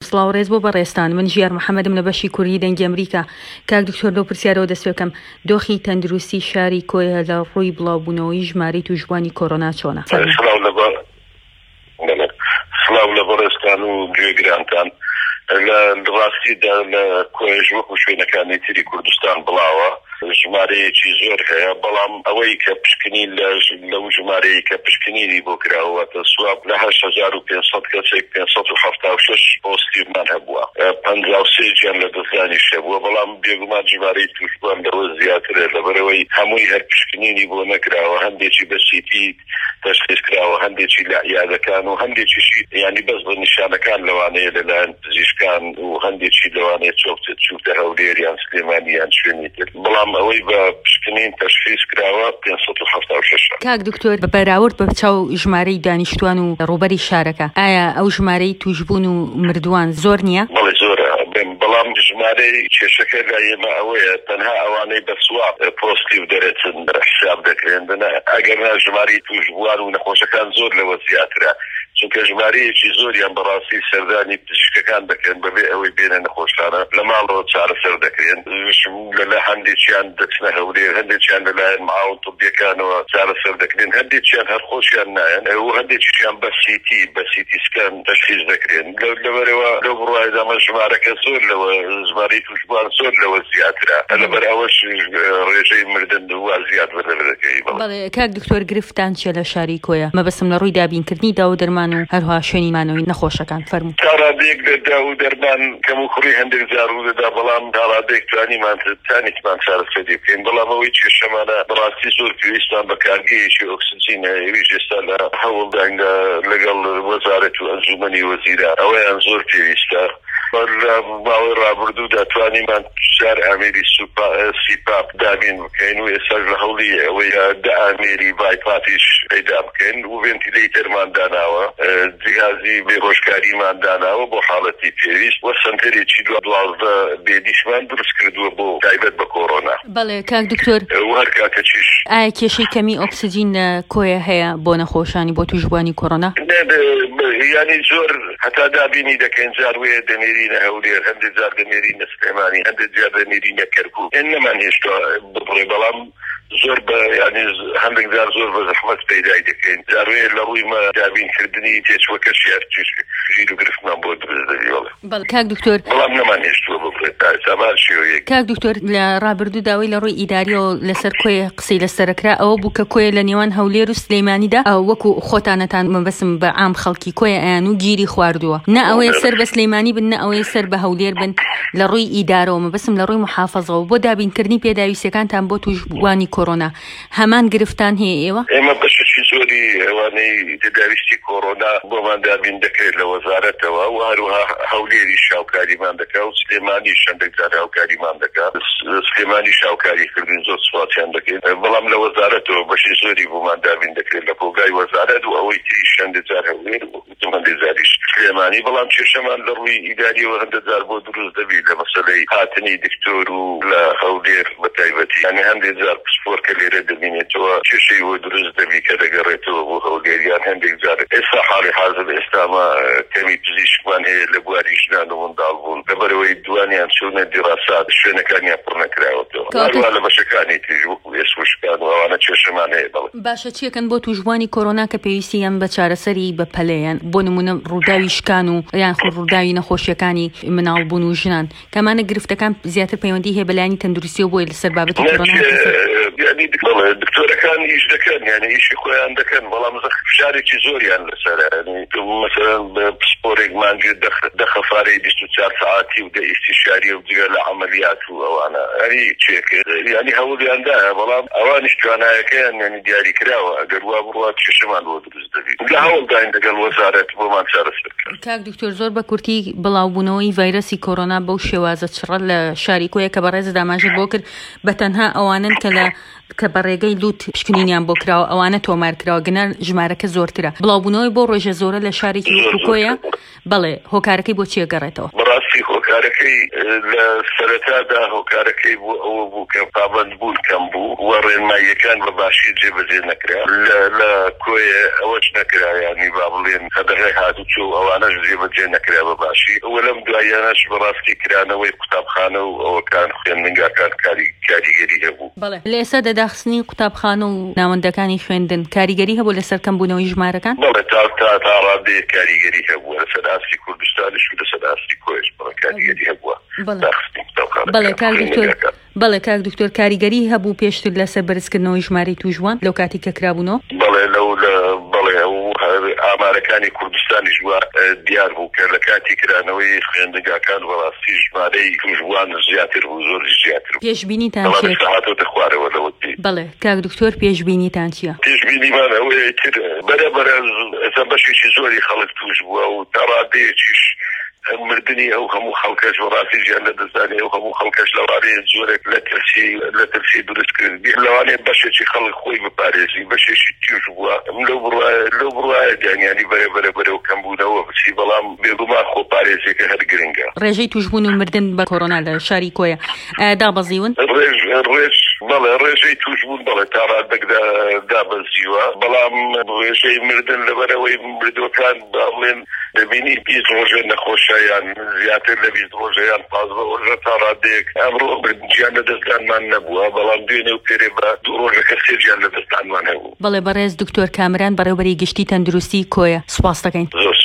سڵاو ڕێز بۆ بەڕێستان من ژیار محەممەدم لە بەشی کوردی دەنگی ئەمریکا. کاک دکتۆر لەو پرسیارەوە دەست پێ بکەم دۆخی تەندروستی شاری کۆیە لە ڕووی بڵاوبوونەوەی ژمارەی توشبوانی کۆرۆنا چۆنە؟ سڵاو لە بەڕێستان و گوێگرانتان. لە ڕاستیدا لە کۆیژ وەکو شوێنەکانی تری کوردستان بڵاوە ژمارەیەکی زۆر هەیە، بەڵام ئەوەی کە پشکنی لەو ژمارەیە کە پشکنینی بۆ کراوەتە سواب لە 8500 کەسێک 576 پۆستیمان هەبووە، 53 گیان لە دەستانی شەبووە، بەڵام بێگومان ژمارەی توشبوان لەوە زیاترە لەبەرەوەی هەمووی هەر پشکنینی بۆ نەکراوە، هەندێکی بە سیتی تەشخیص کراوە، هەندێکی لە عیادەکان و هەندێکیشی ینی بەس بە نیشانەکان لەوانەیە لەلایەن پزیشکان و هەندێکی لەوانەیە چووتە هەولێر یان سلێمانی یان شوێنی تر، بەڵام ئەوەی بە پشکنین تەشخیص کراوە 576. کاک دکتۆر بە بەراورد بە چاو ژمارەی دانیشتوان و ڕوبەری شارەکە ئایا ئەو ژمارەی توشبوون و مردووان زۆر نییە؟ بەڵێ زۆرە، بەڵام ژمارەی کێشەکە لە ئێمە ئەوەیە تەنها ئەوانەی بە سواب پۆستیڤ دەرێتن حساب دەکرێن، ئەگەر ژمارەی توشبووان و نەخۆشەکان زۆر لەوە زیاترە، چونکە ژمارەیەکی زۆریان بەڕاستی سەردانی پزیشکەکان دەکەن بەبێ ئەوەی بێنە نەخۆشخانە لە ماڵەوە چارەسەر دەکرێن، لە هەندێکیان دەچنە هەولێر، هەندێکیان لەلایەن معاون طبیەکانەوە چارەسەر دەکرێن، هەندێکیان هەرخۆشیان نایەن و هەندێکیان بە سیتی سکان تەشخیص دەکرێن. لەبەرەوە لەو بڕوایدامە ژمارەکە زۆر لەوە ژمارەی توشبوان زۆر لەوە زیاترە، لەبەر ئەوەش ڕێژەی مردن وا زیاد بەدەبرەکەی. بەڵێ کاک دکتۆر گرفتان چیە لە شاری کۆیە مەبەستم لە ڕووی دابینکردنی داو دەرمان و هەروها شوێنی مانەوەی نەخۆشەکان فەرموو. تاڕادێک لە داو دەرمان کەم و خوڕی هەندێک جار ڕوودەدا، بەڵام تاڕادێک تانیتمان چارەسەری بکەین، بەڵام ئەوەی کێشەمانە بەڕاستی زۆر پێویستمان بە کارگەیەکی ئۆکسجینە، ئێویش ئێستا لە هەوڵدانگە لەگەڵ وەزارەت و ئەنجومەنی وەزیران ئەوەیان زۆر پێویستە. لە ماوەی ڕابردوودا توانیمان 4 ئامێری سیپاپ دابین بکەین و ئێستا لە هەوڵی ئەوەی 10 ئامێری بایپاتیش پەیدا بکەین و ڤێنتیلەیتەرمان داناوە، جیهازی بێهۆشکاریمان داناوە بۆ حاڵەتی پێویست و سنتەرێکی 12 بێدیشمان دروست کردووە بۆ تایبەت بە کۆرۆنا. بەڵێ کاک دکتۆر و هەر کاتەچیش ئایا کێشەی کەمی ئۆکسجین لە کۆیە هەیە بۆ نەخۆشانی بۆ توشبوانی کۆرۆنا؟ ینی زۆر هەتا دابینی دەکەین جار وەیە دەنێرینە هەولێر، هەندێک جار دەنێرینە سلێمانی، هەندێک جار دەنێرینە کەرکووک، نەمان هێشتا بڕێ، بەڵام زۆر بە ینی هەندێک جار زۆر بە زەحمەت پەیدای دەکەین، جاروێ لە ڕووی دابینکردنی تێچوەکەشیار ژیر و گرفتمان بۆ دروست دەبیوەڵێ. بەڵێ کاک دکتۆر بەڵام نەمان هێشتووە بڕێت تامان شێوەیەک. کاک دکتۆر لە ڕابردوو داوای لە ڕووی ئیداریەوە لەسەر کۆیە قسەی لەسەرکرا ئەوە بوو کە کۆیە لە نێوان هەولێر و سلێمانیدا وەکو خۆتانەتان مەبەسم بە عام خەڵکی کۆیە ئەیان و گیری خواردووە، نە ئەوەیە سەر بە سلێمانی بن، نە ئەوەیە سەر بە هەولێر بن، لە ڕووی ئیدارەوە مەبەسم لە ڕووی محافەزەوە بۆ دابینکردنی پێداویستەکانتان بۆ توشبوانی کۆرۆنا هەمان گرفتان هەیە ئێوە؟ ئێمە بەشێکی زۆری ئەوانەی پێداویستی کۆرۆنا بۆمان دابین دەکرێت لە وەزارەتەوە و هەروها هەولێری شاوکاریمان دەکات و سلێمانی شەندێک جار هاوکاریمان دەکات، سلێمانی شاوکاری کردن زۆر سوپاسیان دەکەین، بەڵام لە وەزارەتەوە بەشی زۆری بۆمان دابین دەکرێت لە کۆگای وەزارەت و ئەوەی تری شەندێک جار هەولێر و هەندێک جاریش سلێمانی، بەڵام کێشەمان لە ڕووی ئیداریەوە هەندێک جار بۆ دروست دەبێت لە مەسەلەی هاتنی دکتۆر و لە هەولێر بەتایبەتی، یعنی هەندێک جار پسپۆرکە لێرە دەبینێتەوە کێشەی بۆ دروست دەبێت کە دەگەڕێتەوە بۆ هەولێریان، هەندێک جار ئێستا حاڵی حاضر ئێستامە کەمی پزیشکمان هەیە لە بواری ژنان و منداڵ بوون، لەبەرەوەی دوانیان چوونە دیراسات شوێنەکانیان پڕ نەکراوەتەوە، هەروە لە بەشەکانی تریژ وەکو ئێسوشکان و ئەوانە کێشەمان هەیە. بەڵێ باشە چیەکەن بۆ توشبوانی کۆرۆنا کە پێویستیان بە چارەسەری بە پەلەیان، بۆ نمونە ڕووداوی شکان و یان ڕووداوی نەخۆشیەکانی مناڵبوون و ژنان، کەمانە گرفتەکان زیاتر پەیوەندی هەیە بەلایانی تەندروستی و بۆی لەسەر بابەتی کۆرۆنا ینی دکتۆرەکان ئیش دەکەن، یعنی ئیشی خۆیان دەکەن، بەڵام فشارێکی زۆریان لەسەر، مەسەلەن پسپۆرێک مانگێ دەخەفارەی 24 ساعتی و دە ئیستیشاری و جگە لە عەمەلیات و ئەوانە ئەری چێکە، ینی هەوڵیاندایە، بەڵام ئەوانیش توانایەکەیان ینی دیاری کراوە، ئەگەر وا بڕوات کێشەمان بۆ دروست دەبێت، لە هەوڵداین لەگەڵ وەزارەت بۆمان چارەسەر بکەن. کاک دکتۆر زۆر بە کورتی بڵاوبوونەوەی ڤایرەسی کۆرۆنا بەو شێوازە چڕە لە شاری کۆیە کە بەڕێزە داماژە بۆ کرد بە تەنها ئەوانن کە بەڕێگەی لوت پشکنینیان بۆ کراوە، ئەوانە تۆمار کراوە، گەنە ژمارەکە زۆرترە. بڵاوبوونەوەی بۆ ڕۆژە زۆرە لە شارێکی وەکو کۆیە، بەڵێ هۆکارەکەی بۆ چیە گەڕێتەوە؟ بەڕاستی هۆکارەکەی لە سەرەتادا هۆکارەکەی بۆ ئەوە بوو کە پابەند بوون کەم بوو و ڕێنماییەکان بەباشی جێبەجێ نەکرا، لە کۆیە ئەوەش نەکرا، ینی با بڵێن هەدەغای هاتوچۆ ئەوانەش جێبەجێ نەکرا بەباشی، وە لەم لایەنەش بەڕاستی کرانەوەی قوتابخانە و ئەوەکان خوێندنگاکان کاریگەری هەبوو. بەڵێ لە ئێستا دەداخستنی قوتابخانە و ناوەندەکانی خوێندن کاریگەری هەبوو لەسەر کەمبوونەوەی ژمارەکان؟ بەڵێ تا ڕادەیە کاریگەری هەبووە لەسەر ئاستی کوردستانیش و لەسەر ئاستی کۆیش کاریگەری هەبووە. بەڵێ کاک دکتۆر کاریگەری هەبوو پێشتر لەسەر بەرزکردنەوەی ژمارەی تووشوان لەو کاتی کە کرابوونەوە؟ بەڵێ بەڵێ ئامارەکانی کوردستانیش وە دیار بوو کە لە کاتی کرانەوەی خوێندنگاکان بەڕاستی ژمارەی تووشوان زیاتر بوو، زۆر زیاتر بوو. پێشبینیتان چییە؟ هاتۆتە خوارەوە لەوەتی. بەڵێ کاک دکتۆر پێشبینیتان چییە؟ پێشبینیمان ئەوەیە تر بەرەبەرە بەشێکی زۆری خەڵک توش بووە و تا ڕادەیەکیش مردنی ئەو هەموو خەڵکەش بەڕاستی ژیان لەدەستدانی ئەو هەموو خەڵکەش لەوانەیە زۆرێک لە ترسی دروستکرد لەوانەیە بەشێکی خەڵک خۆی بپارێزی بەشێکی توش بووە لەو بڕواایە دیانیانی بەرەو کەمبوونەوە بچی بەڵام بێگومان خۆ پارێزێکە هەر گرنگە. ڕێژەی توشبوون و مردن بە کۆڕۆنا لە شاری کۆیە دابەزیون؟ بەڵێ ڕێژەی توشبوون بەڵێ تا ڕادەکدا دابەزیوە، بەڵام ڕێژەی مردن لەبەرەوەی مردوەکان باڵێن دەبینی 20 ڕۆژە نەخۆشیان زیاتر لە 20 ڕۆژەیان 15 ڕۆژە تا ڕادەیەک ئەمڕۆ گیان لەدەستدانمان نەبووە، بەڵام دوێنێ و پێرێ بە 2 ڕۆژەکە سێ گیان لەدەستدانمان هەبوو. بەڵێ بەڕێز دکتۆر کامران بەڕێوەبەری گشتی تەندروستی کۆیە سوپاس دەکەین.